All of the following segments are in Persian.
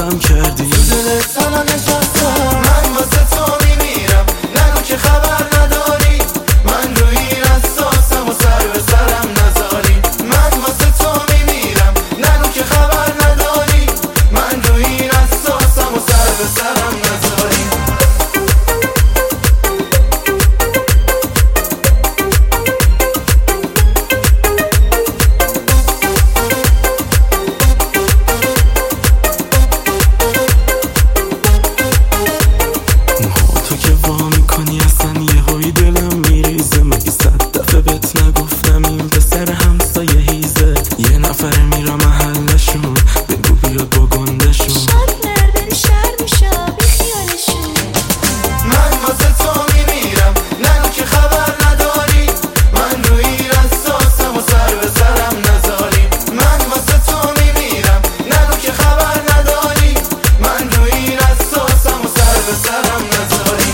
غم کردی. تو دلت سالا نشستم، من واسه تو میمیرم، نگو که خبر نداری. من روی این اساسم و سر به سرم نذاری. من واسه تو میمیرم، نگو که خبر نداری. من روی این اساسم و سر به سرم نذاری. تو که وا میکنی اصلا یهویی دلم میریزه. مگه 100 دفعه بهت نگفتم این پسر همسایه هیزه. یه نفر میرم محلشون، بگو بیاد با گندشون. شاد نرداری شهر میشم بی خیالشون. من واسه تو میمیرم، نگو که خبر نداری. من روی این اساسم و سر به سرم نذاری. من واسه تو میمیرم، نگو که خبر نداری. من روی این اساسم و سر به سرم نذاری.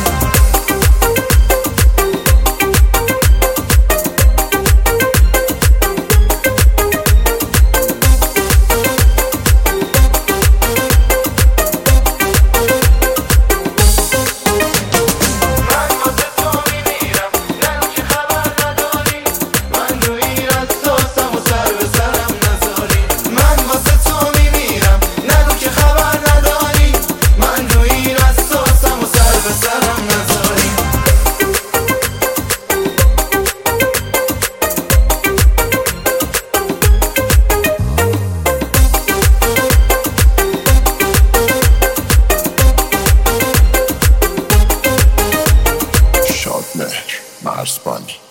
شادمهر مرزبانی.